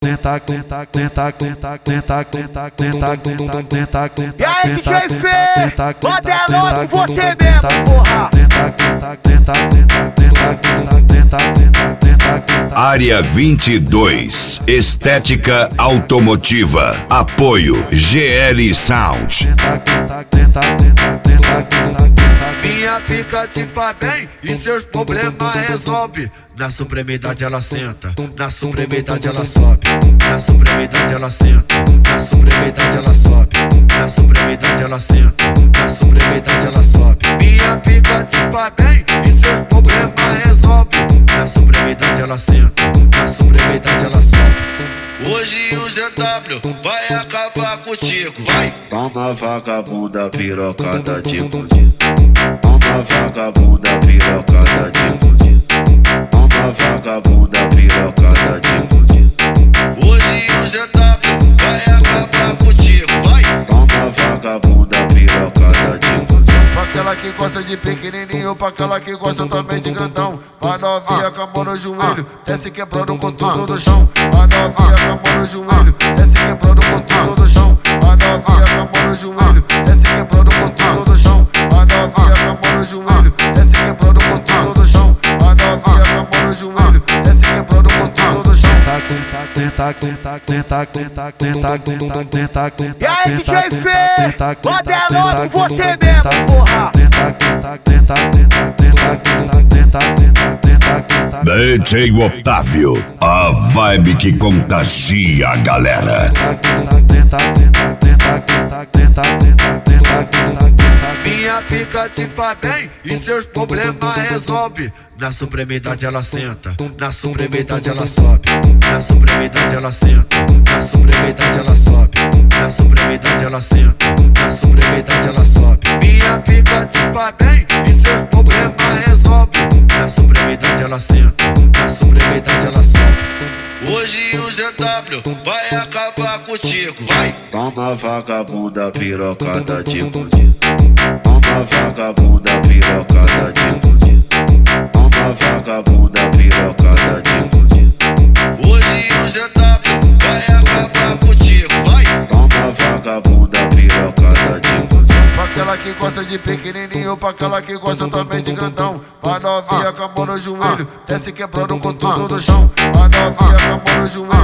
E aí, DJ Fê, bota é logo você mesmo, porra. Área 22, Estética Automotiva. Apoio GL Sound. Minha pica te faz bem e seus problemas resolve. Na supremidade ela senta, na supremidade ela sobe. Na supremidade ela senta, na supremidade ela sobe. Na supremidade ela senta, na supremidade ela sobe. Minha pica te faz bem e seus problemas resolve. Na supremidade ela senta, na supremidade ela sobe. Hoje o GW vai acabar contigo, vai. Toma vagabunda pirocada de bandido. Toma vagabunda pirocada de bandido. Toma vagabunda pirocada de bandido. Hoje o GW vai acabar contigo, vai. Toma vagabunda pirocada de bandido. Pra aquela que gosta de pequenininho, pra aquela que gosta também de grandão. Pra novinha com a mão no joelho, desce quebrando com tudo no chão. Pra novinha com a mão no joelho, desce quebrando com tudo no chão. Pra novinha com a mão no joelho, desce quebrando com tudo no chão. Pra novinha com a mão no joelho, desce quebrando com tudo no chão. Pra novinha com a mão no joelho, desce quebrando com tudo no chão. E aí, DJ Fê, bota é logo você mesmo, porra. DJ Otávio, a vibe que contagia a galera. Minha pica te faz bem e seus problemas resolve. Na supremidade ela senta, na supremidade ela sobe. Na supremidade ela senta, na supremidade ela sobe. Na supremidade ela senta, na supremidade ela sobe. Minha pica te faz bem e seus problemas resolve. Na supremidade ela senta, na supremidade ela sobe. Hoje o GW vai acabar contigo, vai. Toma vagabunda pirocada de bandido. Toma vagabunda pirocada de bandido. Toma vagabunda pirocada de bandido. Hoje o GW vai acabar contigo, vai. Toma vagabunda pirocada de bandido. Pra aquela que gosta de pequenininho, pra aquela que gosta também de grandão. Pra novinha com a mão no joelho, desce quebrando com tudo no chão. Pra novinha com a mão no joelho,